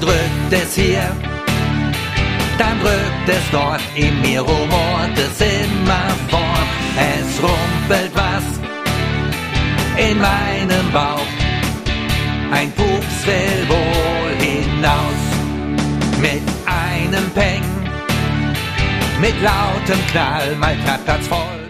drückt es hier, dann drückt es dort, in mir rumort es immerfort. Es rumpelt was in meinem Bauch, ein Pups will wohl hinaus. Mit einem Peng, mit lautem Knall, mal knappert's voll.